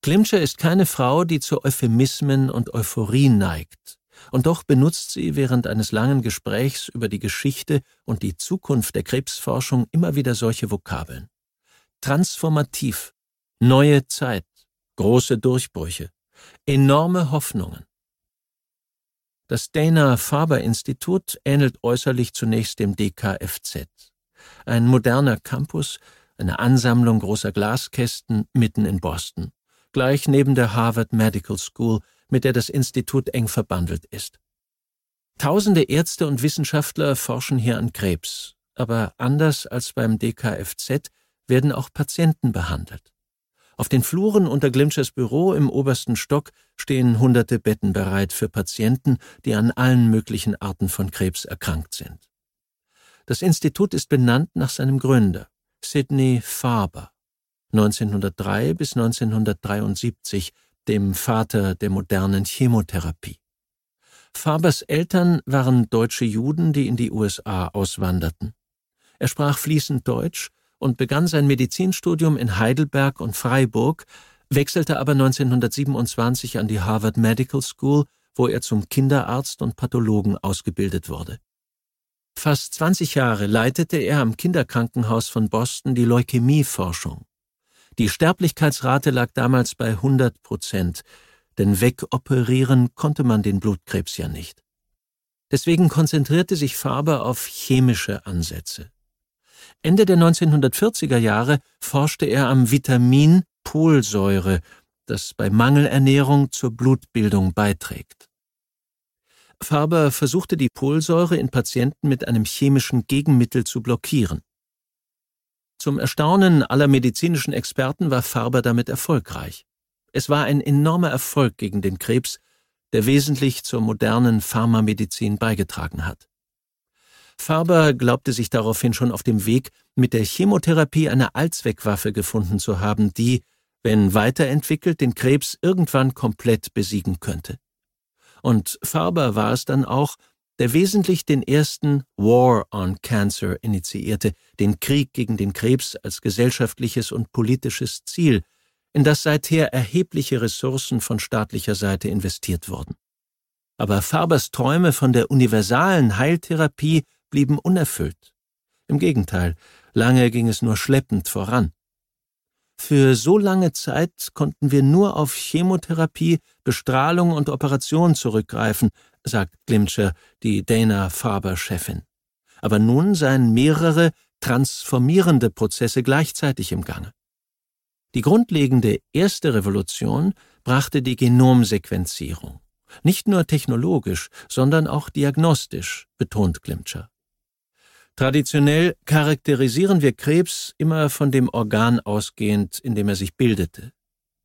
Glimcher ist keine Frau, die zu Euphemismen und Euphorie neigt. Und doch benutzt sie während eines langen Gesprächs über die Geschichte und die Zukunft der Krebsforschung immer wieder solche Vokabeln. Transformativ, neue Zeit, große Durchbrüche, enorme Hoffnungen. Das Dana-Farber-Institut ähnelt äußerlich zunächst dem DKFZ. Ein moderner Campus, eine Ansammlung großer Glaskästen mitten in Boston, gleich neben der Harvard Medical School, mit der das Institut eng verbandelt ist. Tausende Ärzte und Wissenschaftler forschen hier an Krebs, aber anders als beim DKFZ werden auch Patienten behandelt. Auf den Fluren unter Glimchers Büro im obersten Stock stehen hunderte Betten bereit für Patienten, die an allen möglichen Arten von Krebs erkrankt sind. Das Institut ist benannt nach seinem Gründer, Sidney Farber, 1903 bis 1973, dem Vater der modernen Chemotherapie. Farbers Eltern waren deutsche Juden, die in die USA auswanderten. Er sprach fließend Deutsch und begann sein Medizinstudium in Heidelberg und Freiburg, wechselte aber 1927 an die Harvard Medical School, wo er zum Kinderarzt und Pathologen ausgebildet wurde. Fast 20 Jahre leitete er am Kinderkrankenhaus von Boston die Leukämieforschung. Die Sterblichkeitsrate lag damals bei 100%, denn wegoperieren konnte man den Blutkrebs ja nicht. Deswegen konzentrierte sich Farber auf chemische Ansätze. Ende der 1940er Jahre forschte er am Vitamin Polsäure, das bei Mangelernährung zur Blutbildung beiträgt. Farber versuchte die Polsäure in Patienten mit einem chemischen Gegenmittel zu blockieren. Zum Erstaunen aller medizinischen Experten war Farber damit erfolgreich. Es war ein enormer Erfolg gegen den Krebs, der wesentlich zur modernen Pharmamedizin beigetragen hat. Farber glaubte sich daraufhin schon auf dem Weg, mit der Chemotherapie eine Allzweckwaffe gefunden zu haben, die, wenn weiterentwickelt, den Krebs irgendwann komplett besiegen könnte. Und Farber war es dann auch, der wesentlich den ersten War on Cancer initiierte, den Krieg gegen den Krebs als gesellschaftliches und politisches Ziel, in das seither erhebliche Ressourcen von staatlicher Seite investiert wurden. Aber Farbers Träume von der universalen Heiltherapie blieben unerfüllt. Im Gegenteil, lange ging es nur schleppend voran. Für so lange Zeit konnten wir nur auf Chemotherapie, Bestrahlung und Operation zurückgreifen, sagt Glimcher, die Dana-Farber-Chefin. Aber nun seien mehrere transformierende Prozesse gleichzeitig im Gange. Die grundlegende erste Revolution brachte die Genomsequenzierung. Nicht nur technologisch, sondern auch diagnostisch, betont Glimcher. Traditionell charakterisieren wir Krebs immer von dem Organ ausgehend, in dem er sich bildete.